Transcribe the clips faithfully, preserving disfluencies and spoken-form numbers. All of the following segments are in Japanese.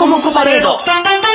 コモコパレード。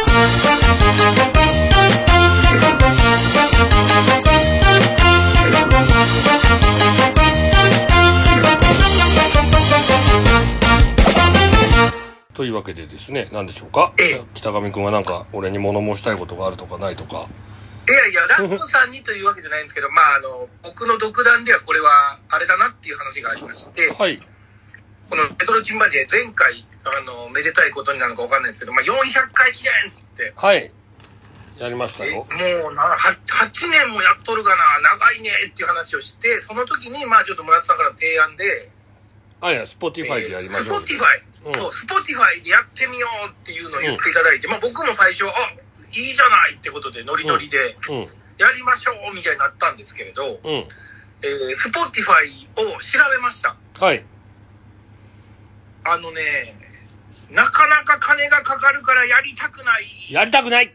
というわけでですね、何でしょうか。ええ、北上くんはなんか俺に物申したいことがあるとかないとか。 いやいや、ラップさんにというわけじゃないんですけど、まああの僕の独断ではこれはあれだなっていう話がありまして、はい、このレトロチンパンジー前回あのめでたいことになるのか分かんないですけど、まあ、よんひゃっかい記念っつってはいやりましたよ。 もうな はちねんもやっとるかな、長いねっていう話をして、その時にまあちょっと村田さんから提案で、 あいや、スポティファイでやりましょう。 スポティファイ、そう、スポティファイでやってみようっていうのを言っていただいて、うん、まあ僕も最初、あ、いいじゃないってことでノリノリで、やりましょうみたいになったんですけれど、うん、えー、スポティファイを調べました。はい。あのね、なかなか金がかかるからやりたくない。 やりたくない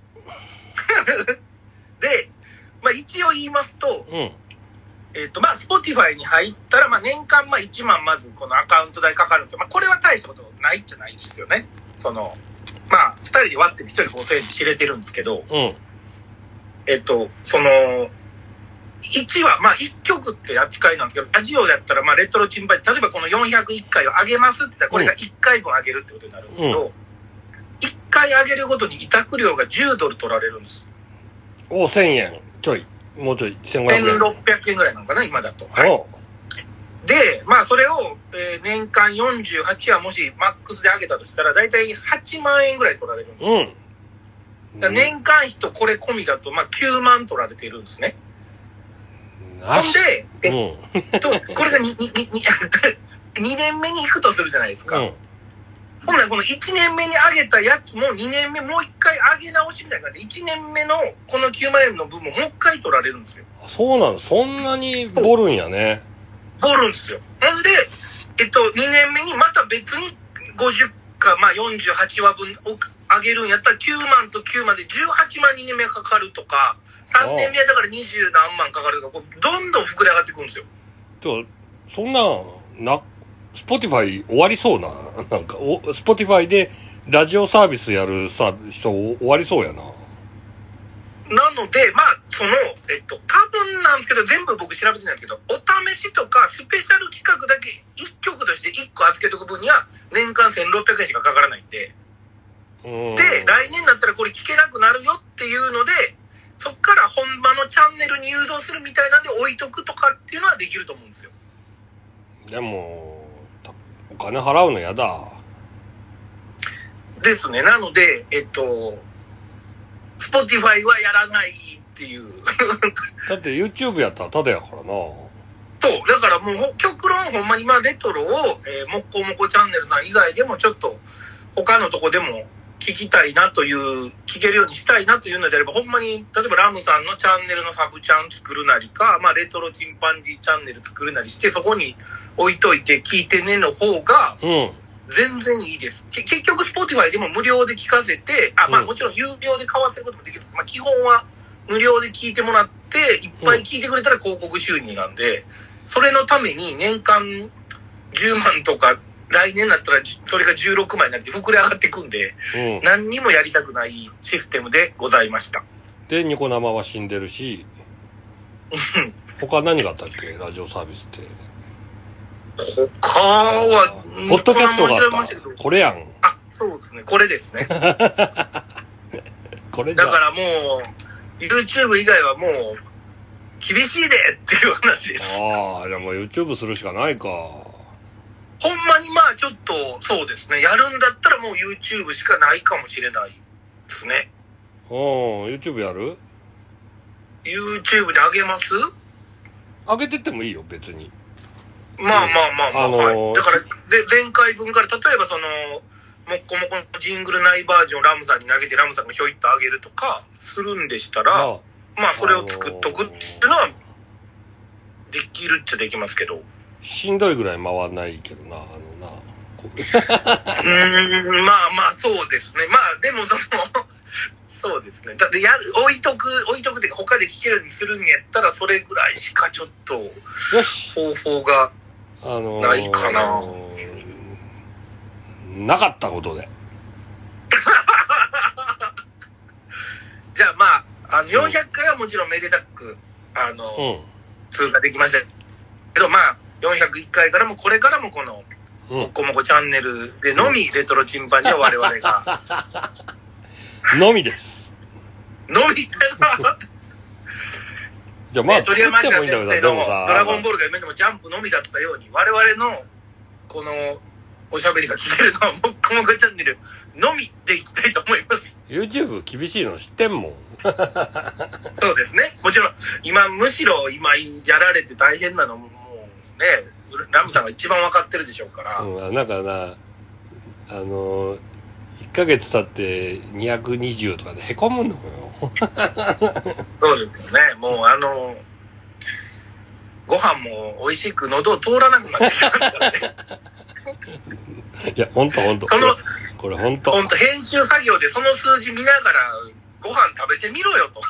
で、まあ一応言いますと、うんえっと、まあ、スポティファイに入ったら、まあ、年間、まあ、いちまん、まず、このアカウント代かかるんですよ。まあ、これは大したことないっちゃないんですよね。その、まあ、ふたりで割ってひとりごせんえんで知れてるんですけど、うん。えっと、その、いちわ、まあ、いっきょくって扱いなんですけど、ラジオだったら、まあ、レトロチンパンジー、例えばこのよんひゃくいっかいを上げますって言ったら、これがいっかいぶん上げるってことになるんですけど、うん、いっかい上げるごとに委託料がじゅうドル取られるんです。 お、せんえんちょい。もうちょい、せんごひゃくえん。 せんろっぴゃくえんぐらいなのかな、今だと。はい。で、まあ、それを、えー、年間よんじゅうはちわもしマックスで上げたとしたら、だいたいはちまんえんぐらい取られるんですよ。うん。だ年間費とこれ込みだと、まあ、きゅうまん取られているんですね。ほんで、えっと、うん、これが 2, にねんめに行くとするじゃないですか。うん、ほんならこのいちねんめに上げたやつもにねんめもういっかい上げ直しみたいな感じで、いちねんめのこのきゅうまんえんの分ももういっかい取られるんですよ。 そうなの、そんなにボルんやね。 ボルんですよ。ほんで、えっと、にねんめにまた別にごじゅっか、まあよんじゅうはちわぶんを上げるんやったらきゅうまんときゅうまんでじゅうはちまんにねんめかかるとか、さんねんめはだからにじゅうなんまんかかるとか、こうどんどん膨れ上がってくるんですよ。 とそんな、な、スポティファイ終わりそうな、なんか、スポティファイでラジオサービスやるさ人終わりそうやな。 なので、まあ、その、えっと、多分なんですけど、全部僕調べてないんですけど、お試しとかスペシャル企画だけいっきょくとしていっこ預けとく分には、年間せんろっぴゃくえんしかかからないんで、うんで、来年だったらこれ聞けなくなるよっていうので、そっから本場のチャンネルに誘導するみたいなんで置いとくとかっていうのはできると思うんですよ。 でも、お金払うのやだ。 ですね。なので、えっと、Spotify はやらないっていう。 だって YouTube やったらタダやからな。 そう、だからもう極論ほんまにまあレトロを、えー、もっこもこチャンネルさん以外でもちょっと他のとこでも聞きたいなという、聞けるようにしたいなというのであれば、ほんまに例えばラムさんのチャンネルのサブチャン作るなりか、まあレトロチンパンジーチャンネル作るなりして、そこに置いといて聞いてねの方が、全然いいです。うん、結局 Spotify でも無料で聞かせて、あ、まあもちろん有料で買わせることもできる。まあ基本は無料で聞いてもらって、いっぱい聞いてくれたら広告収入なんで、それのために年間じゅうまんとか、来年になったらそれがじゅうろくまんになって膨れ上がっていくんで、うん、何にもやりたくないシステムでございました。 で、ニコ生は死んでるし、他何があったっけ、ラジオサービスって。 他は、 ポッドキャストがあった。これやん。 あ、そうですね。これですね。 これじゃ。 だからもう、YouTube 以外はもう、厳しいでっていう話です。 ああ、じゃあもう YouTube するしかないか。 ほんまにまあちょっと、そうですね。やるんだったらもう YouTube しかないかもしれないですね。 うん、YouTube やる？ YouTube に上げます？ 上げてってもいいよ、別に。 まあまあまあまあ、あのー、はい。だから、前回分から、例えばその、もっこもこのジングルないバージョンをラムさんに投げて、ラムさんがひょいっと上げるとか、するんでしたら、まあ、まあ、それを作っとくっていうのは、できるっちゃできますけど。 しんどいぐらい回んないけどな、あのな。 うーん、まあまあ、そうですね。まあ、でもその、そうですね。だってやる、置いとく、置いとくって他で聞けるようにするんやったら、それぐらいしかちょっと、方法がないかな。あのー、 なかったことで。 じゃあまあ、あのよんひゃっかいはもちろんめでたく、あの、うん、通過できましたけど、まあ、よんひゃくいっかいからもこれからもこの、もっこもこチャンネルでのみ、レトロチンパンジーは我々が。 のみです。 のみじゃあまあ、 鳥山明先生のドラゴンボールが夢でもジャンプのみだったように、我々のこのおしゃべりが聞けるのはもっこもこチャンネルのみでいきたいと思います。 YouTube 厳しいの知ってんもん。 そうですね。もちろん、今、むしろ今やられて大変なのも、もうね、ラムさんが一番分かってるでしょうから。 うん、なんかな、あの、いっかげつ経ってにひゃくにじゅうとかでへこむのよ。 そうですよね。もうあの、ご飯も美味しく喉を通らなくなってきますからね。 いや、ほんとほんと。 その、 これほんと。 ほんと編集作業でその数字見ながらご飯食べてみろよと。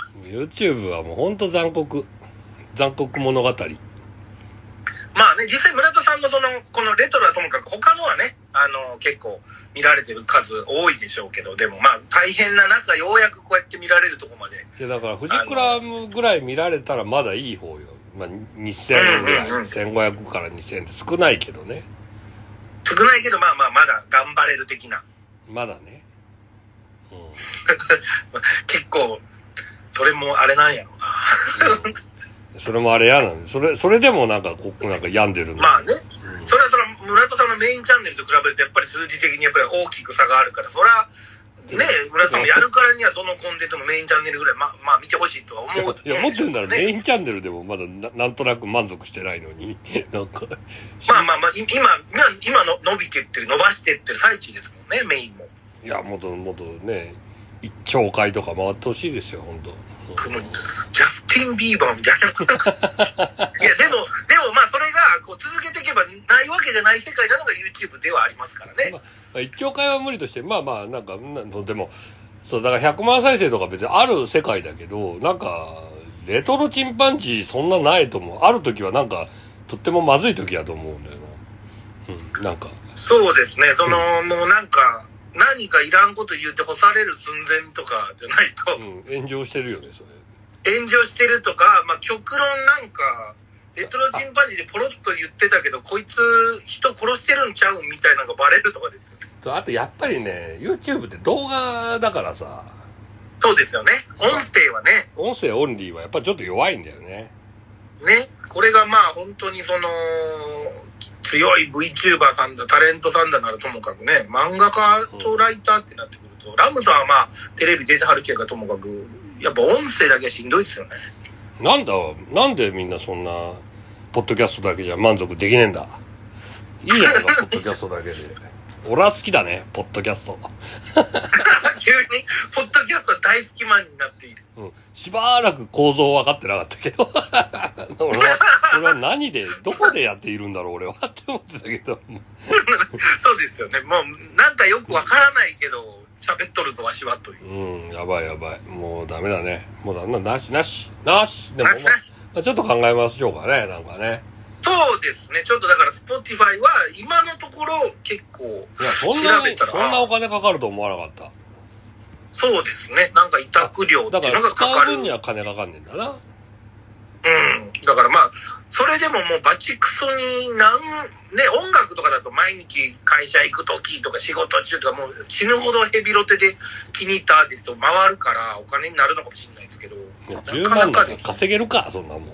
YouTube はもうほんと残酷。残酷物語。 まあね、実際村田さんのその、このレトロはともかく他のはね、あの、結構見られてる数多いでしょうけど、でもまあ大変な中、ようやくこうやって見られるとこまで。 いやだから、フジクラムぐらい見られたらまだいい方よ。まあにせんぐらい、うんうんうん、せんごひゃくからにせんって少ないけどね。 少ないけど、まあまあまだ頑張れる的な。 まだね。 うん、結構、それもあれなんやろうな。うんそれもあれやなの。それ、それでもなんか、ここなんか病んでるの。 まあね。うん、それはその、村田さんのメインチャンネルと比べると、やっぱり数字的にやっぱり大きく差があるから、それは、ね、村田さんもやるからにはどのコンテンツもメインチャンネルぐらい、まあ、まあ見てほしいとは思う。 いや、もっと言うんならメインチャンネルでもまだ な, なんとなく満足してないのに、なんか。 まあまあまあ、今、今、今の伸びてってる、伸ばしてってる最中ですもんね、メインも。 いや、もっともっとね、一兆回とか回ってほしいですよ、本当。 ジャスティン・ビーバーみたいな。いや、でも、でもまあ、それがこう続けていけばないわけじゃない世界なのが YouTube ではありますからね。まあ、一兆回は無理として、まあまあ、なんか、でも、そう、だからひゃくまん再生とか別にある世界だけど、なんか、レトロチンパンジーそんなないと思う。ある時はなんか、とってもまずい時やと思うんだよな。うん、なんか。 そうですね、その、うん、もうなんか、何かいらんこと言って干される寸前とかじゃないと、 うん、炎上してるよねそれ炎上してるとか、まあ、極論なんかレトロチンパンジーでポロッと言ってたけどこいつ人殺してるんちゃうんみたいなのがバレるとかですよね。 あとやっぱりね YouTube って動画だからさ。 そうですよね。音声はね、 音声オンリーはやっぱちょっと弱いんだよね。 ね、これがまあ本当にその強い VTuber さんだ、タレントさんだならともかくね、漫画家とライターってなってくると、うん、ラムさんはまあ、テレビ出てはるけどともかく、やっぱ音声だけはしんどいですよね。 なんだ、なんでみんなそんな、ポッドキャストだけじゃ満足できねえんだ。いいじゃないか、ポッドキャストだけで。俺は好きだね、ポッドキャスト。 急に、ポッドキャスト大好きマンになっている。 うん。しばらく構造分かってなかったけど。俺は、俺は何で、どこでやっているんだろう、俺はって思ってたけど。 そうですよね。もう、なんかよく分からないけど、喋っとるぞ、わしは、という。 うん、やばいやばい。もうダメだね。もうだんだんなし、なし、なし。でも、 なしなし。 まあ、ちょっと考えましょうかね、なんかね。 そうですね。ちょっとだから、Spotify は今のところ結構いや、そんなに、そんなお金かかると思わなかった。 そうですね。なんか委託料っていうのがかかる。 だから使う分には金かかんねんだな。 うん。だからまあ、それでももうバチクソになん、ね、音楽とかだと毎日会社行くときとか仕事中とかもう死ぬほどヘビロテで気に入ったアーティスト回るからお金になるのかもしれないですけど。 いや、じゅうまんなんか稼げるか、そんなもん。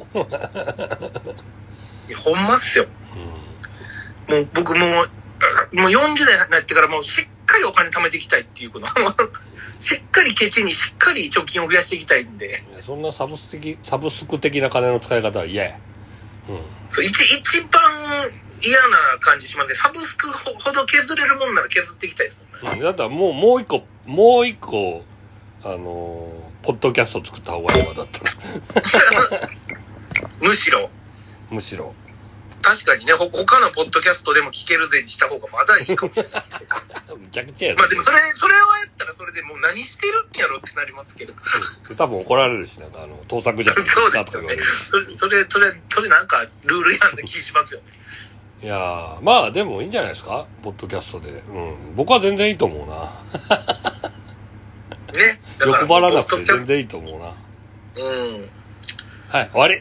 いや、ほんまっすよ。うん、もう僕も、もうよんじゅう代になってからもうしっかりお金貯めていきたいっていうこのしっかりケチにしっかり貯金を増やしていきたいんで。 そんなサブス的、サブスク的な金の使い方は嫌や。 うん。そう、一、一番嫌な感じしますね。サブスクほど削れるもんなら削っていきたいですもんね。 だったらもう、もう一個、もう一個、あのー、ポッドキャスト作った方がいいわ、だったら。 むしろ。 むしろ。 確かにね、他のポッドキャストでも聞けるぜにした方がまだいいかもしれない。 むちゃくちゃやまあでもそれ、それをやったらそれでもう何してるんやろってなりますけど。 多分怒られるし、なんかあの、盗作じゃないですか。 そうですよね。それ、それ、それ、それなんかルール違反な気しますよね。 いやー、まあでもいいんじゃないですか、ポッドキャストで。うん。僕は全然いいと思うな。 ね。だ欲張らなくて全然いいと思うな。 うん。 はい、終わり。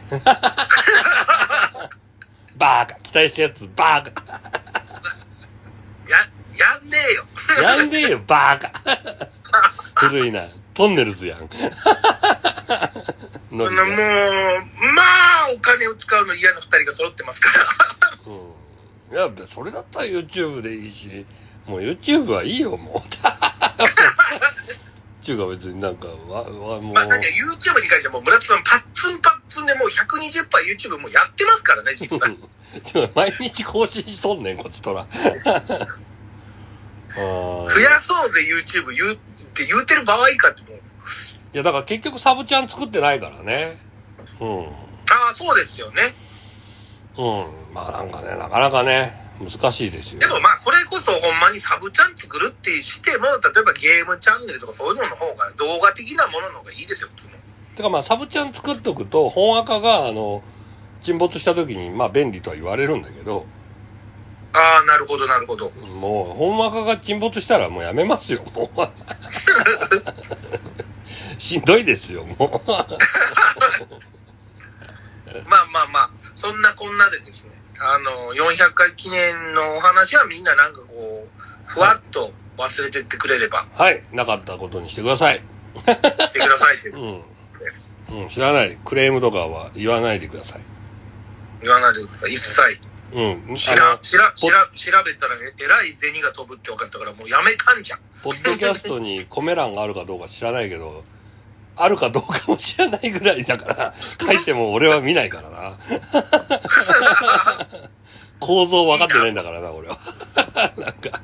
バーカ、期待したやつ、バーカ。 や、やんねえよ。 やんねえよ、バーカ。古いな。トンネルズやん。 もう、まあ、お金を使うの嫌な二人が揃ってますから。 うん。いや、それだったら YouTube でいいし、もう YouTube はいいよ、もう。っていうか別になんか、わ、わ、もう。 まあ、なんか YouTube に関してはもう村田さんパッツンパッツンでもう ひゃくにじゅっパーセントYouTube もうやってますからね、実は。 毎日更新しとんねん、こっちとら。 増やそうぜ YouTube 言うって言うてる場合かってもう。 いやだから結局サブチャン作ってないからね。うん。 ああ、そうですよね。 うん。まあなんかね、なかなかね、難しいですよ。 でもまあそれこそほんまにサブチャン作るってしても、例えばゲームチャンネルとかそういうのの方が動画的なものの方がいいですよ、普通の。 てかまあサブチャン作っとくと本赤があの沈没した時にまあ便利とは言われるんだけど。 ああ、なるほどなるほど。 もう本赤が沈没したらもうやめますよ、もう。しんどいですよ、もう。 まあまあまあ、そんなこんなでですね、あの、よんひゃっかい記念のお話はみんななんかこう、ふわっと忘れてってくれれば。 はい、なかったことにしてください。 してくださいって。 うん。うん、知らない。クレームとかは言わないでください。 言わないでください、一切。 うん。 しら、しら、しら、調べたらえらい銭が飛ぶって分かったからもうやめたんじゃん。 ポッドキャストにコメ欄があるかどうか知らないけど、あるかどうかも知らないぐらいだから、書いても俺は見ないからな。構造分かってないんだからな、俺は。なんか。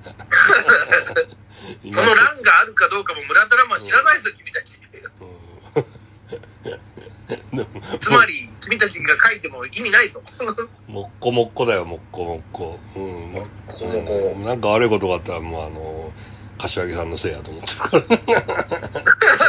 その欄があるかどうかも村田らも知らないぞ、うん、君たち。うん、つまり、君たちが書いても意味ないぞ。 もっこもっこだよ、もっこもっこ。うん。もっこもっこ。なんか悪いことがあったら、もうあの、柏木さんのせいやと思ってるから。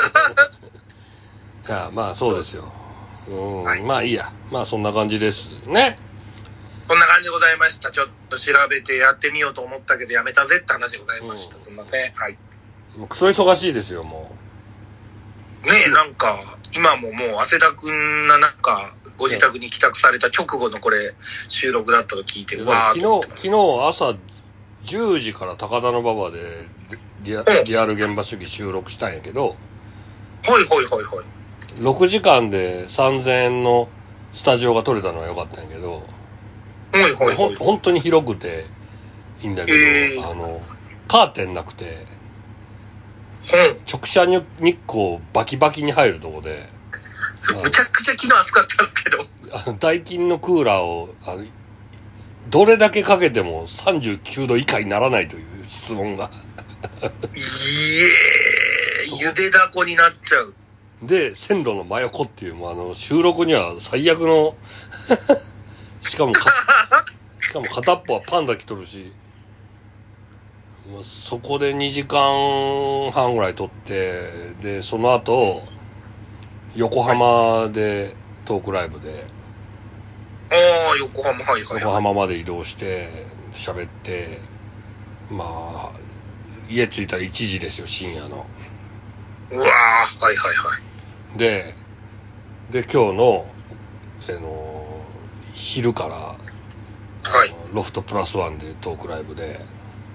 いや、まあそうですよ。うん、はい、まあいいや。まあそんな感じですね。 そんな感じでございました。ちょっと調べてやってみようと思ったけどやめたぜって話でございました。うん、すみません。はい。 クソ忙しいですよ、もう。ねえ、なんか、今ももう、汗田くんがなんか、ご自宅に帰宅された直後のこれ、収録だったと聞いて、うわー昨日、昨日朝じゅうじから高田馬場でリ ア,、うん、リアル現場主義収録したんやけど、 はいはいはいはい。 ろくじかんでさんぜんえんのスタジオが取れたのは良かったんやけど、 はいはいはい、 ほん本当に広くていいんだけど、えー、あのカーテンなくて、 うん、 直射日光バキバキに入るとこで、 めちゃくちゃ昨日暑かったんですけど、 あのダイキンのクーラーをあのどれだけかけてもさんじゅうきゅうど以下にならないという質問がいえー、ゆでだこになっちゃう。 で、線路の真横っていう、もうあの、収録には最悪の、しかもか、しかも片っぽはパンダ来とるし、そこでにじかんはんぐらい撮って、で、その後、横浜でトークライブで、 ああ、横浜、はいはい、はい。 横浜まで移動して、喋って、まあ、家着いたらいちじですよ、深夜の。 うわー、はいはいはい。 で、で、今日の、あの、昼から、はい、ロフトプラスワンでトークライブで、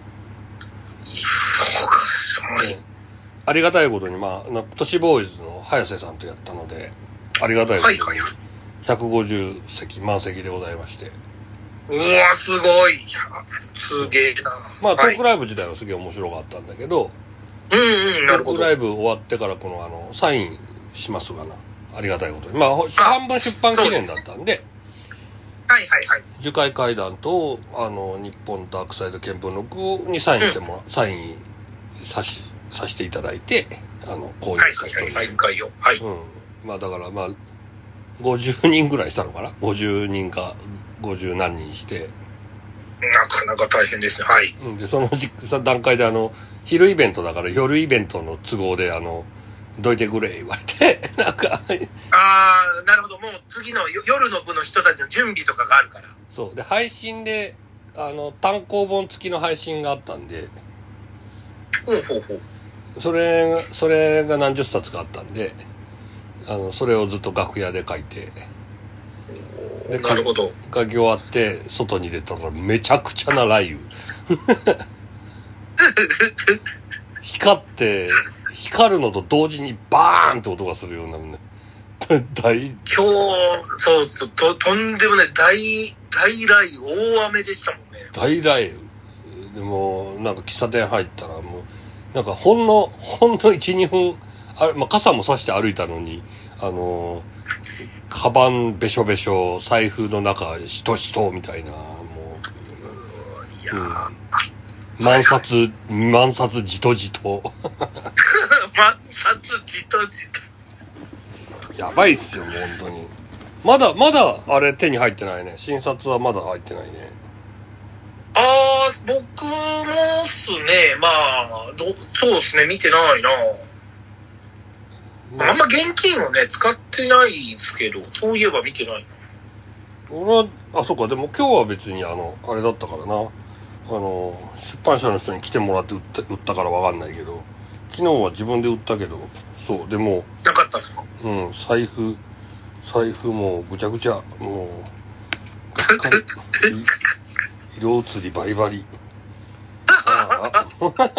そうか、はい。 ありがたいことに、まあ、都市ボーイズの早瀬さんとやったので、ありがたいことに、ひゃくごじゅうせき満席でございまして。 うわ、すごい。すげえな。 まあ、トークライブ自体はすげえ面白かったんだけど、 うんうん、なるほど。 トークライブ終わってから、この、あの、サインしますがな。ありがたいことに。まあ、半分出版記念だったんで、 はいはいはい。 樹海会談と、あの、日本ダークサイド見聞録にサインしても、うん、サインさし、させていただいて、あの、購入した人に。 はいはいはい、サイン会を。はい。 うん。まあだから、まあ、ごじゅうにんぐらいしたのかな ?ごじゅうにんか、ごじゅう何人して。 なかなか大変ですね。はい。 うん。で、その段階で、あの、昼イベントだから夜イベントの都合で、あの、どいてくれ言われて、なんか。 ああ、なるほど。もう次の夜の部の人たちの準備とかがあるから。 そう。で、配信で、あの、単行本付きの配信があったんで。 ほうほうほう。 それそれが何十冊かあったんで、あのそれをずっと楽屋で書いて、 でなるほど。 書き終わって外に出たらめちゃくちゃな雷雨光って光るのと同時にバーンって音がするようなね大今日そうそう と, とんでもない大大雷雨大雨でしたもんね。 大雷雨でもなんか喫茶店入ったらもうなんかほんのほんの いち,に 分あ、まあ、傘も差して歩いたのにあのカバンべしょべしょ財布の中しとしとみたいなもう、 いや、 うん、万冊万冊じとじと万冊じとじとやばいっすよもう本当にまだまだあれ手に入ってないね。新冊はまだ入ってないね。 ああ僕もっすね。まあどそうっすね見てないな。あんま現金をね使ってないですけど、そういえば見てないな。 俺はあそうかでも今日は別にあのあれだったからな、あの出版社の人に来てもらって売った、売ったからわかんないけど、昨日は自分で売ったけど、そうでもなかったっすか。 うん財布財布もうぐちゃぐちゃもうがっかり色移りバリバリああ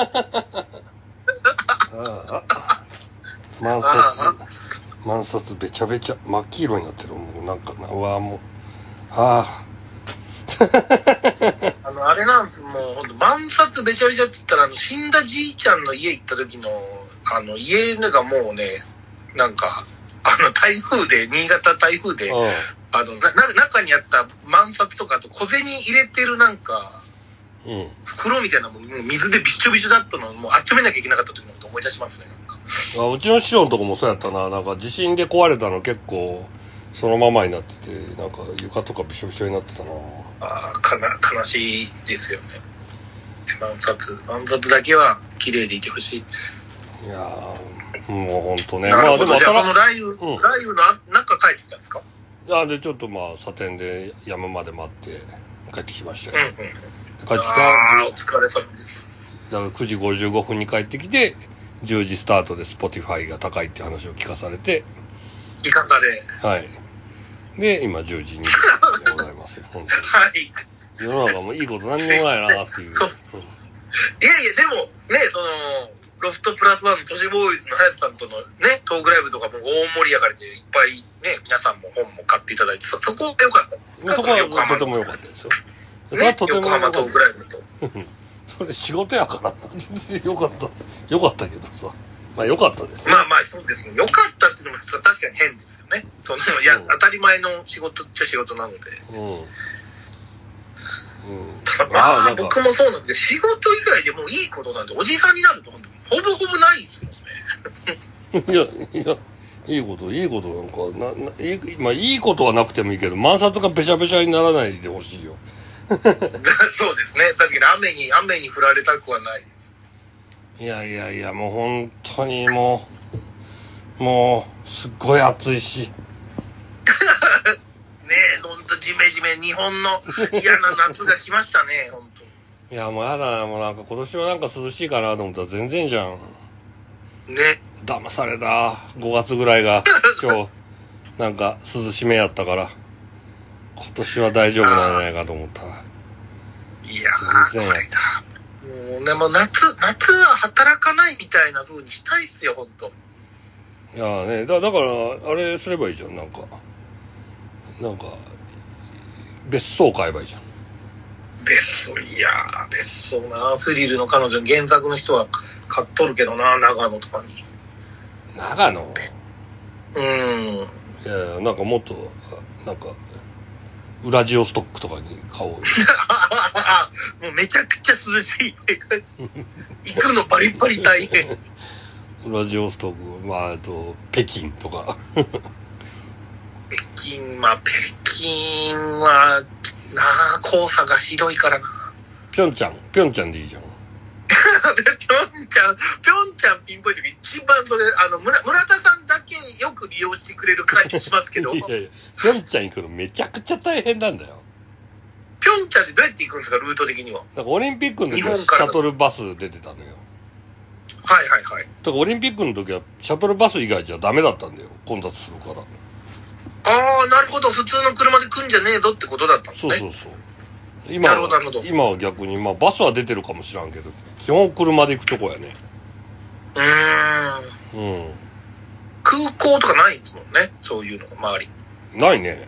ああ万冊万冊べちゃべちゃ真っ黄色になってる。もうなんかなうわもうあああのあれなんですもうほんと万冊べちゃべちゃっつったらあの死んだじいちゃんの家行った時のあの家がもうねなんかあの台風で新潟台風であのな中にあった万冊とかあと小銭入れてるなんか、うん、袋みたいなもの水でびっしょびしょだったのをもう集めなきゃいけなかった時のこと思い出しますね。なんかあうちの師匠のとこもそうやったな。なんか地震で壊れたの結構そのままになっててなんか床とかびしょびしょになってたな。 あかな悲しいですよね。万冊万冊だけは綺麗でいてほしい。 いやもうほんとね。 なるほど。まあ、でもじゃあその雷雨、 うん、 雷雨の中帰ってきたんですか。 いやでちょっとまあサテンで山まで待って帰ってきましたよ、 うんうん、 帰ってきた。 あお疲れ様です。 だからくじごじゅうごふんに帰ってきてじゅうじスタートで Spotify が高いって話を聞かされて聞かされはいで今じゅうじにじゅっぷんでございますよ本当にはい世の中もいいこと何にもないなっていうそう、うん、いやいやでもねそのロフトプラスワンの都市ボーイズの隼人さんとのねトークライブとかも大盛り上がりでいっぱいね皆さんも本も買っていただいて そ, そこが良かったですか。 そこはとても良かったですよ、 ね、横浜トークライブとそれ仕事やからな良かった良かったけどさまあ良かったですよ。 まあまあそうですね良かったっていうのも確かに変ですよね。そのいや、うん、当たり前の仕事っちゃ仕事なのでうんうん、まあ僕もそうなんですけど仕事以外でもういいことなんでおじさんになるとほぼほぼないですよねいやいやいいこといいことなんかなないい、まあ、いいことはなくてもいいけど万冊がべしゃべしゃにならないでほしいよそうですね確かに雨に雨に降られたくはない。 いやいやいやもう本当にもうもうすっごい暑いしねえほんとジメジメ日本の嫌な夏が来ましたね本当に。 いやもうやだもうなんか今年はなんか涼しいかなと思ったら全然じゃんね。騙されたごがつぐらいが今日なんか涼しめやったから今年は大丈夫なんじゃないかと思ったらいやー全然やったもうでも夏夏は働かないみたいな風にしたいっすよ本当。 いやねだだからあれすればいいじゃんなんかなんか別荘買えばいいじゃん。 別荘いやー別荘なスリルの彼女原作の人は買っとるけどな長野とかに。 長野うんいやいやなんかもっとなんかウラジオストックとかに買おうよもうめちゃくちゃ涼しい行くのバリバリ大変ウラジオストックまああと北京とか北京まあ北京はなあ黄砂がひどいからな。 ピョンチャンピョンチャンでいいじゃんピョンチャンピョンチャンピンポイントが一番それあの 村, 村田さんだけよく利用してくれる感じしますけどいやいやピョンチャン行くのめちゃくちゃ大変なんだよ。 ピョンチャンでどうやって行くんですかルート的には。 だからオリンピックの時はシャトルバス出てたのよ。 はいはいはい。 からオリンピックの時はシャトルバス以外じゃダメだったんだよ。混雑するから。 ああ、なるほど。普通の車で来んじゃねえぞってことだったんですね。 そうそうそう。今は、なるほど。今は逆に、まあバスは出てるかもしらんけど、基本車で行くとこやね。 うーん。うん。空港とかないんですもんね。そういうのが周り。 ないね。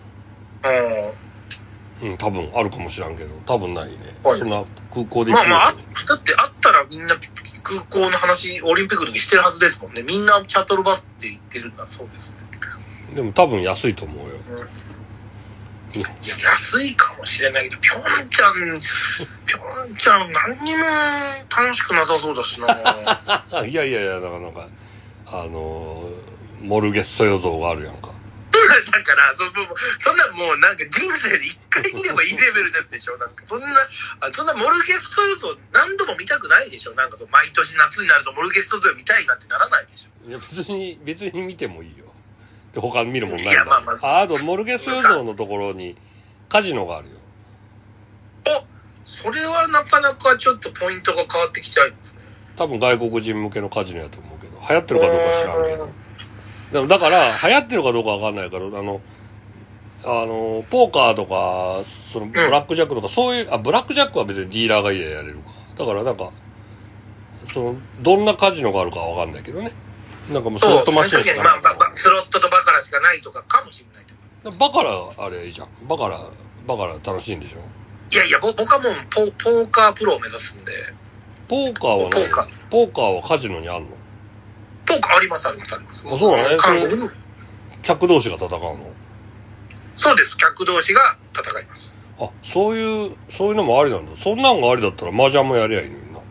うん。 うん、多分あるかもしらんけど、多分ないね。はい、そんな空港で行く。まあまあ、だってあったらみんな空港の話、オリンピックの時してるはずですもんね。みんなシャトルバスって言ってるんだそうですね。 でも多分安いと思うよ。うんいや、安いかもしれないけど、ピョンチャン、ピョンチャン何にも楽しくなさそうだしな。 いやいやいや、だからなんか、あの、モルゲッソ予想があるやんか。 だからそ、そんなもうなんか人生で一回見ればいいレベルのやつでしょ。なんかそんな、そんなモルゲッソ予想何度も見たくないでしょ。なんかそう毎年夏になるとモルゲッソ予想見たいなってならないでしょ。 いや、別に、別に見てもいいよ。で他見るもんないんだ。いや、まあまあ。あ、あと、モルゲス予想のところにカジノがあるよ。 あ、それはなかなかちょっとポイントが変わってきちゃうんですね。 多分外国人向けのカジノやと思うけど、流行ってるかどうか知らんけど。でもだから、流行ってるかどうかわかんないから、あの、あの、ポーカーとか、その、ブラックジャックとか、そういう、あ、ブラックジャックは別にディーラーがいいややれるか。だからなんか、その、どんなカジノがあるかわかんないけどね。なんかもうスロットマシンしかない、 まあ、スロットとバカラしかないとかかもしれないとか。 バカラあれいいじゃん。バカラバカラ楽しいんでしょ。 いやいや、僕はもうポポーカープロを目指すんで。 ポーカーは何？ポーカーポーカーはカジノにあんの？ ポーカーありますありますあります。 あ、そうなのね。韓国に客同士が戦うの？ そうです。客同士が戦います。 あ、そういうそういうのもありなんだ。そんなんがありだったら麻雀もやりゃいいのにな。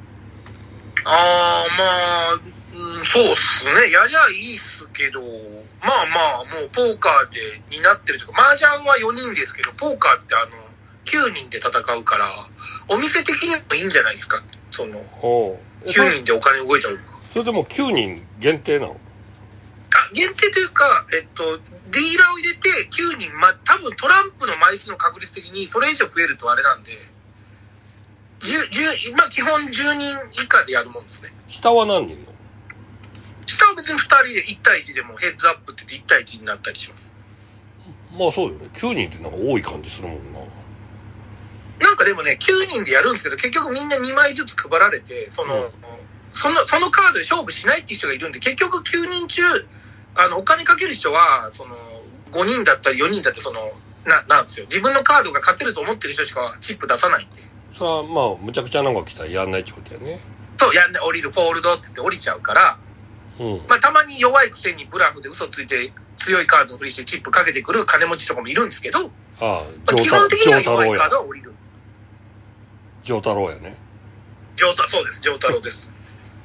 ああ、まあ、うん、そうっすね。やりゃいいっすけど、まあまあ、もうポーカーでになってるというか、麻雀はよにんですけど、ポーカーってあの、きゅうにんで戦うから、お店的にもいいんじゃないですか。その、きゅうにんでお金動いちゃう。 それでもきゅうにん限定なの？ あ、限定というか、えっと、ディーラーを入れてきゅうにん、まあ、多分トランプの枚数の確率的にそれ以上増えるとあれなんで、じゅう、じゅう、まあ基本じゅうにん以下でやるもんですね。 下は何人の？ 下は別にふたりでいち対いちでもヘッズアップって言っていち対いちになったりします。 まあそうよね。きゅうにんってなんか多い感じするもんな。 なんかでもね、きゅうにんでやるんですけど、結局みんなにまいずつ配られて、その、うん、その、そのカードで勝負しないっていう人がいるんで、結局きゅうにん中、あの、お金かける人は、その、ごにんだったりよにんだってその、な、なんですよ。自分のカードが勝てると思ってる人しかチップ出さないんで。 さあ、まあ、むちゃくちゃなんか来たらやんないってことだよね。 そう、やんない、降りる、フォールドって言って降りちゃうから、うん、まあ、たまに弱いくせにブラフで嘘ついて強いカードのふりしてチップかけてくる金持ちとかもいるんですけど、ああ、まあ、基本的には弱いカードは降りる。 ジョータローやね。 ジョータ、そうです、ジョータローです。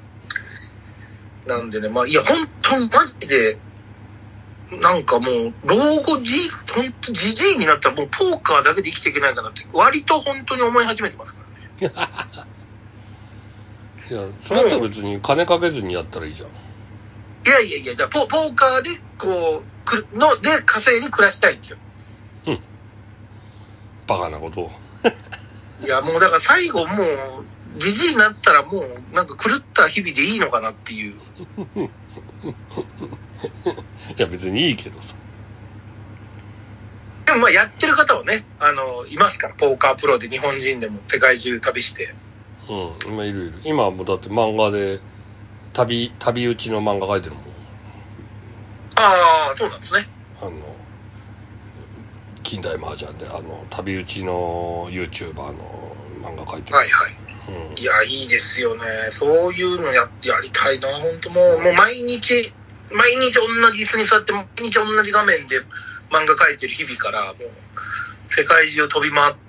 なんでね、まあ、いや、本当にマジで、なんかもう、老後じ、本当じじいになったらもうポーカーだけで生きていけないかなって、割と本当に思い始めてますからね。 いや、それだったら別に金かけずにやったらいいじゃん。 いやいやいや、じゃあポ、ポーカーで、こう、くの、で稼いで暮らしたいんですよ。 うん。バカなことを。 いや、もうだから最後もう、じじいになったらもう、なんか狂った日々でいいのかなっていう。 いや、別にいいけどさ。 でもまあやってる方はね、あの、いますから、ポーカープロで日本人でも世界中旅して。 うん、今いるいる。今はもうだって漫画で、旅、旅打ちの漫画書いてるもん。 ああ、そうなんですね。 あの、近代麻雀で、あの、旅打ちの YouTuber の漫画書いてる。 はいはい。うん、いや、いいですよね。そういうのや、やりたいな、本当もう、もう毎日、毎日同じ椅子に座って、毎日同じ画面で漫画描いてる日々から、もう、世界中を飛び回って、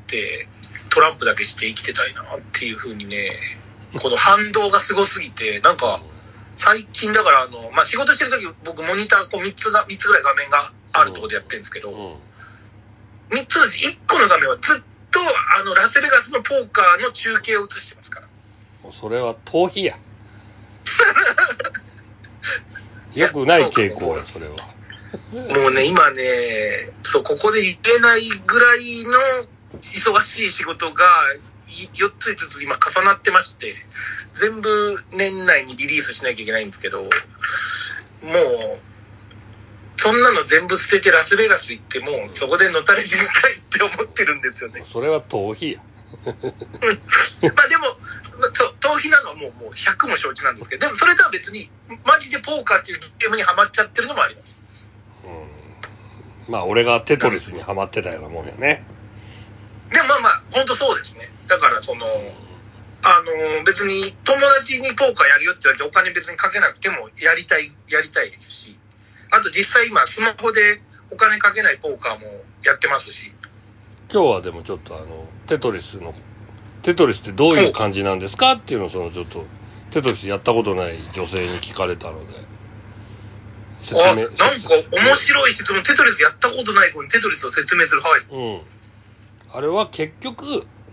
トランプだけして生きてたいなっていう風にね、この反動がすごすぎて、なんか、最近だからあの、まあ、仕事してる時僕モニターこうみっつが、みっつぐらい画面があるところでやってるんですけど、うんうん、みっつのうちいっこの画面はずっとあの、ラスベガスのポーカーの中継を映してますから。 もうそれは逃避や。よくない傾向や、それは。 もうね、今ね、そう、ここで言えないぐらいの忙しい仕事がよっついつつ今重なってまして、全部年内にリリースしなきゃいけないんですけど、もうそんなの全部捨ててラスベガス行ってもうそこでのたれ死にたいって思ってるんですよね。 それは逃避や。 まあでもそう逃避なのはもうもうひゃくも承知なんですけど、でもそれとは別にマジでポーカーっていうゲームにハマっちゃってるのもあります。 うん、まあ俺がテトリスにハマってたようなもんやね。 でもまあまあ本当そうですね。だからそのあの別に友達にポーカーやるよって言われてお金別にかけなくてもやりたいやりたいですし、あと実際今スマホでお金かけないポーカーもやってますし。 今日はでもちょっとあのテトリスのテトリスってどういう感じなんですかっていうのをそのちょっとテトリスやったことない女性に聞かれたので説明。あ、なんか面白い質問。テトリスやったことない子にテトリスを説明する。はい。 うん。あれは結局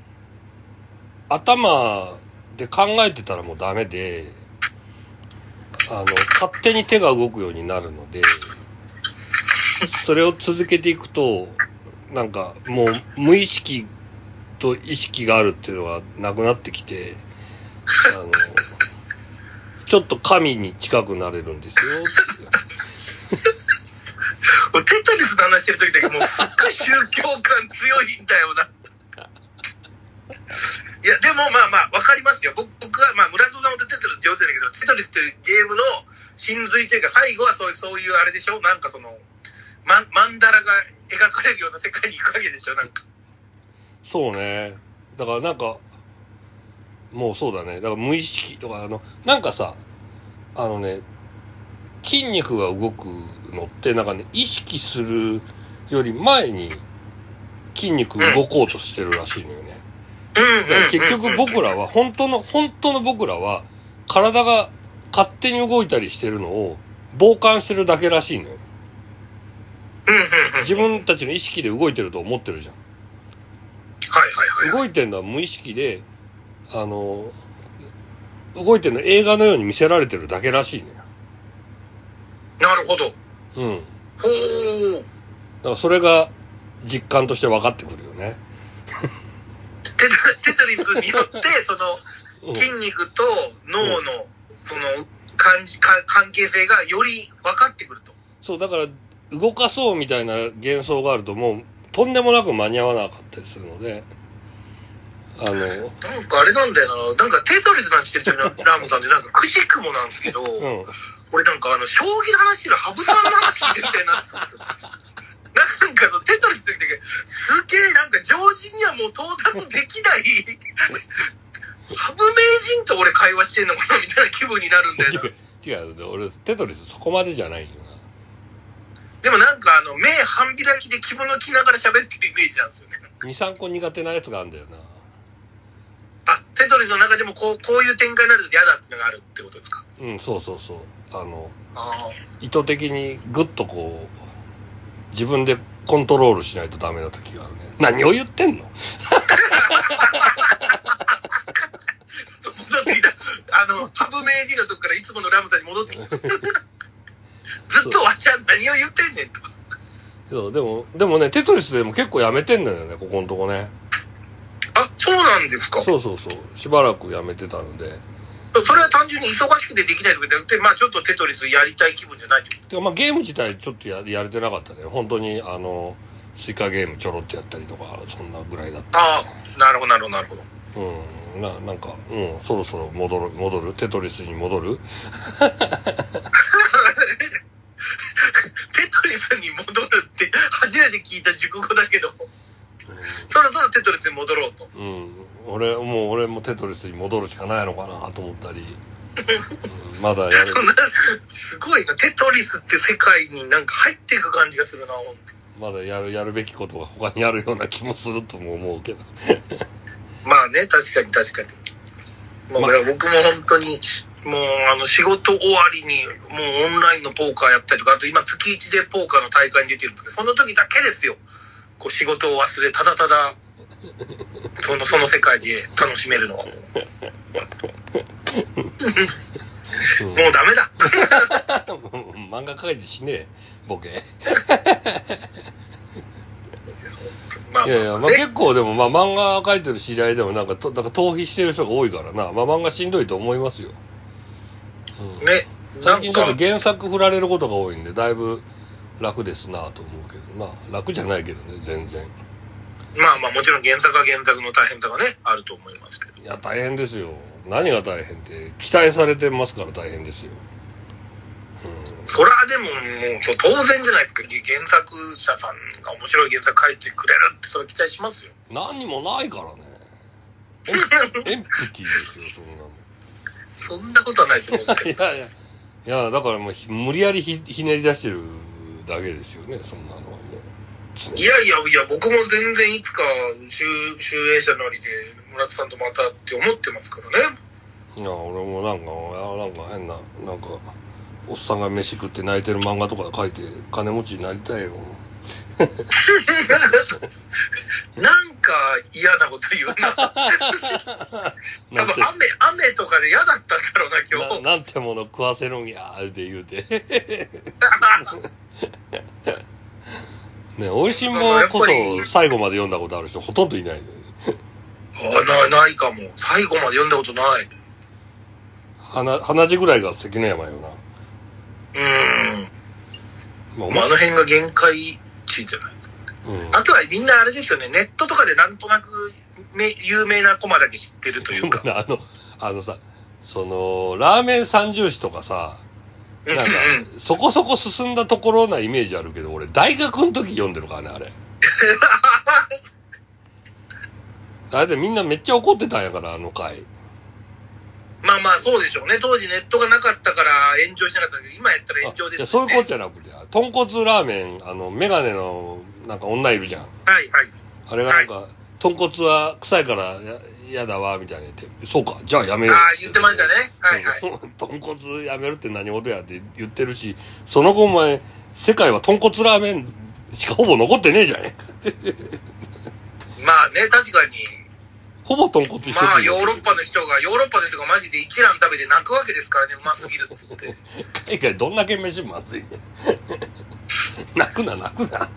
頭で考えてたらもうダメで、あの勝手に手が動くようになるので、それを続けていくとなんかもう無意識と意識があるっていうのがなくなってきて、あのちょっと神に近くなれるんですよ。 テトリスの話してる時だけもうすっごい宗教感強いんだよな。いやでもまあまあわかりますよ。僕はまあ村田さんもテトリス上手だけど、テトリスというゲームの真髄というか最後はそういうそういうあれでしょ。なんかそのマンマンダラが描かれるような世界に行くわけでしょ。なんか。 そうね。だからなんかもうそうだね。だから無意識とかあのなんかさあのね筋肉が動くのってなんかね意識するより前に筋肉動こうとしてるらしいのよね。だから結局僕らは本当の本当の僕らは体が勝手に動いたりしてるのを傍観してるだけらしいのよ。自分たちの意識で動いてると思ってるじゃん。 はいはいはい。 動いてるのは無意識で、あの動いてるの映画のように見せられてるだけらしいのよ。 なるほど。 うん。 ほー。 だからそれが実感として分かってくるよね。 テ, テトリスによってその筋肉と脳のその感じか関係性がより分かってくると。 そうだから動かそうみたいな幻想があるともうとんでもなく間に合わなかったりするので、あのなんかあれなんだよな。なんかテトリスなんて言ってるラムさんでなんかくしくもなんですけど、うん、俺なんかあの将棋の話してる羽生さんの話聞いてみたいなってたんですよ。なんかテトリスって言ってすげえなんか常人にはもう到達できない羽生名人と俺会話してんのかなみたいな気分になるんだよな。 違う、俺テトリスそこまでじゃないよな。 でもなんかあの目半開きで着物着ながら喋ってるイメージなんですよね。 にさんこ苦手なやつがあるんだよな。 あ、テトリスの中でもこうこういう展開になると嫌だっていうのがあるってことですか。 うん、そうそうそう。あのあ意図的にグッとこう自分でコントロールしないとダメな時があるね。何を言ってんの？ 戻ってきた。あの羽生名人のとこからいつものラムさんに戻ってきた。ずっとわしは何を言ってんねんと。 そうでもでもねテトリスでも結構やめてんのよねここのとこね。 あ、そうなんですか。 そうそうそう。しばらくやめてたので。 それは単純に忙しくてできないとかじゃなくて、まあちょっとテトリスやりたい気分じゃないってこと。 てかまあゲーム自体ちょっと や, やれてなかったね。本当にあのスイカゲームちょろっとやったりとかそんなぐらいだった。 ああ、なるほどなるほどなるほど。 うん、ななんかうんそろそろ戻る戻るテトリスに戻る。テトリスに戻るって初めて聞いた熟語だけど、うん、そろそろテトリスに戻ろうと。 うん、俺もう俺もテトリスに戻るしかないのかなと思ったり、うん、まだやる。 すごいな、テトリスって世界になんか入っていく感じがするな。本当まだやるやるべきことが他にあるような気もするとも思うけど。 まあね、確かに確かに。まあ、まあ、僕も本当にもうあの仕事終わりにもうオンラインのポーカーやったりとか、あと今月いちでポーカーの大会に出てるんですけど、その時だけですよ。こう仕事を忘れただただそのその世界で楽しめるのはもうダメだ。 漫画描いて死ねえボケ。 本まあ、 いやいや、まあ結構でも、まあ漫画描いてる知り合いでもなんか、となんか逃避してる人が多いからな。まあ漫画しんどいと思いますよ。うん、 ね。 最近ちょっと原作振られることが多いんで、だいぶ楽ですなと思うけどな。楽じゃないけどね、全然。 まあまあもちろん原作は原作の大変さがね、あると思いますけど。 いや、大変ですよ。何が大変って、期待されてますから大変ですよ。 うん、それはでももうそう当然じゃないですか。原作者さんが面白い原作書いてくれるってそれ期待しますよ。 何にもないからね。エンプティですよ、そんなの。 そんなことはないと思うんですけど。 いやいや、いや、だからもう無理やり ひ, ひねり出してるだけですよね、そんなのはもう。 いやいやいや、僕も全然いつか集英社なりで村田さんとまたって思ってますからね。 いや、俺もなんか、なんか変な、なんか、おっさんが飯食って泣いてる漫画とか書いて金持ちになりたいよ。 なんか嫌なこと言うな。多分雨、雨とかで嫌だったんだろうな、今日。 な, なんてもの食わせるんやーって言うて。ね、おいしんぼこそ最後まで読んだことある人ほとんどいない。 あ、な、ないかも。最後まで読んだことない。 花、花地ぐらいが関の山よな。 うーん。まあ、あの辺が限界値じゃないですか。うん、あとはみんなあれですよね、ネットとかでなんとなく有名なコマだけ知ってるというか。 あの、あのさ、その、ラーメン三重視とかさ、なんか、そこそこ進んだところなイメージあるけど、俺、大学の時読んでるからね、あれ。あれでみんなめっちゃ怒ってたんやから、あの回。 まあまあ、そうでしょうね。当時ネットがなかったから炎上しなかったけど、今やったら炎上ですよね。いや、 そういうことじゃなくて、豚骨ラーメン、あの、メガネの、なんか女いるじゃん。 はいはい。 あれがなんか、はい、豚骨は臭いから嫌だわ、みたいな言って、そうか、じゃあやめよう。 ああ、言ってましたね。はいはい。 豚骨やめるって何事やって言ってるし、その後お前、世界は豚骨ラーメンしかほぼ残ってねえじゃん。 まあね、確かに。 ほぼ豚骨一緒。 まあ、ヨーロッパの人が、ヨーロッパの人がマジで一蘭食べて泣くわけですからね、うますぎるっつって。 海外どんだけ飯まずいね。泣くな、泣くな。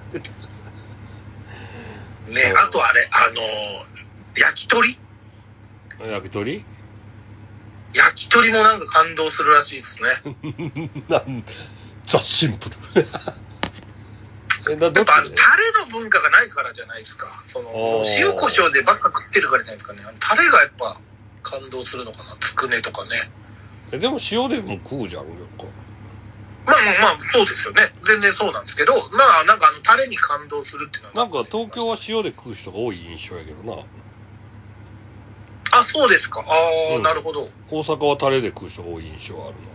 ね、あとあれ、あのー、焼き鳥焼き鳥焼き鳥もなんか感動するらしいですね。 なんザ・シンプル。 えだやっぱあのタレの文化がないからじゃないですか。その塩コショウでばっか食ってるからじゃないですかね。タレがやっぱ感動するのかな。つくねとかね。 えでも塩でも食うじゃん。 まあまあまあそうですよね。全然そうなんですけど、まあなんかあのタレに感動するっていうのはなんか東京は塩で食う人が多い印象やけどな。 あ、そうですか。ああ、うん、なるほど。 大阪はタレで食う人が多い印象あるな。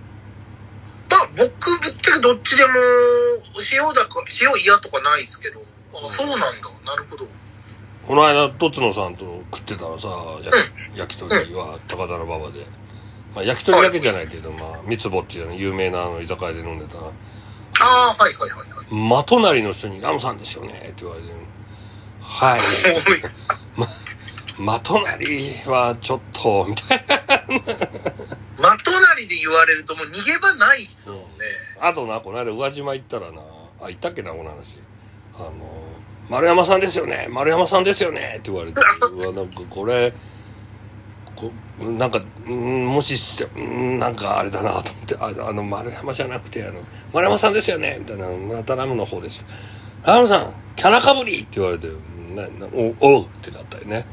僕、ぶっちゃけどっちでも、塩だか、塩嫌とかないですけど、あ、そうなんだ。なるほど。 この間、とつのさんと食ってたらさ、やうん、焼き鳥は高田馬場で。まあ、焼き鳥だけじゃないけど、はい、まあ、三つぼっていうの有名なあの居酒屋で飲んでた。ああ、はいはいはい、はい。 真隣の人に、ガムさんですよねって言われて、はい。ま、真隣はちょっと、みたいな。 真隣で言われるともう逃げ場ないっすもんね。 うん、あとな、この間宇和島行ったらな、あ、行ったっけな、この話。あの、丸山さんですよね、丸山さんですよねって言われて、うわ、なんかこれ、こなんか、んもしして、んなんかあれだなと思って、あ, あの、丸山じゃなくて、あの、丸山さんですよねみたいな、村田ラムの方です。ラムさん、キャラかぶりって言われて、ななおおうってなったよね。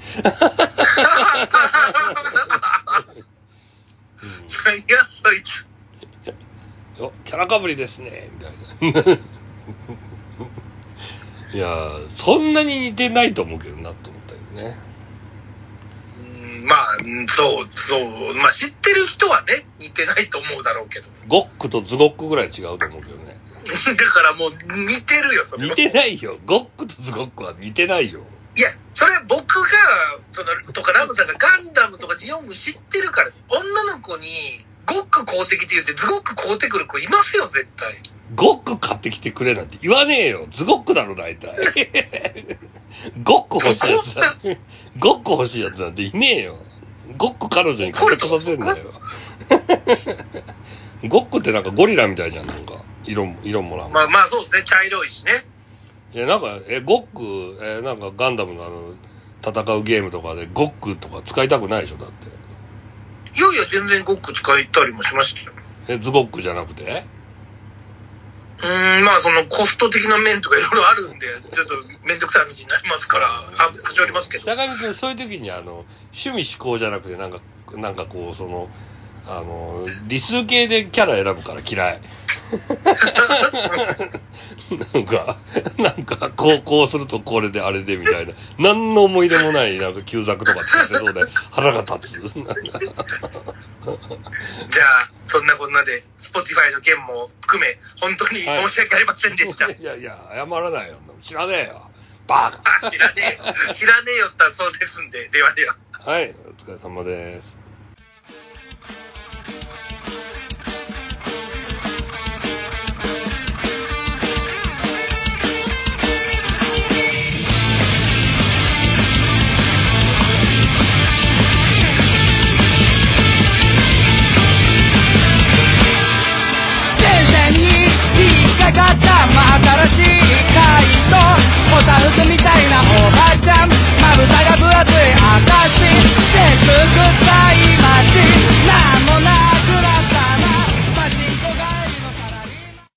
うん、いや、そいつ。 キャラかぶりですね、みたいな。いやー、そんなに似てないと思うけどな、と思ったよね。 うん、まあ、そう、そう、まあ知ってる人はね、似てないと思うだろうけど。 ゴックとズゴックぐらい違うと思うけどね。 だからもう似てるよ、それは。 似てないよ。ゴックとズゴックは似てないよ。 いや、それは僕が、その、とかラムさんがガンダムとかジオング知ってるから、女の子に、ゴック買うてきて言って、ズゴック買うてくる子いますよ、絶対。 ゴック買ってきてくれなんて言わねえよ。ズゴックだろ、大体。ゴック欲しいやつだ。ゴック欲しいやつなんていねえよ。ゴック彼女に買ってこさせんなよ。ゴックってなんかゴリラみたいじゃん、なんか。色も、色もなんか。 まあまあそうですね、茶色いしね。 いや、なんか、え、ゴック、え、なんかガンダムのあの、戦うゲームとかでゴックとか使いたくないでしょ、だって。 いやいや、全然ゴック使えたりもしましたよ。 え、ズゴックじゃなくて？ うーん、まあそのコスト的な面とかいろいろあるんで、ちょっとめんどくさい話になりますから、は、はしょりますけど。 北上君、そういう時にあの、趣味思考じゃなくて、なんか、なんかこう、その、あの、理数系でキャラ選ぶから嫌い。なんか、なんか、こう、こうするとこれであれでみたいな。何の思い出もない、なんか、旧作とか使ってそうで、腹が立つ。 じゃあ、そんなこんなで、Spotify の件も含め、本当に申し訳ありませんでした。 はい、いやいや、謝らないよ。知らねえよ。バカ。 知らねえよ。知らねえよったらそうですんで、ではでは。 はい、お疲れ様です。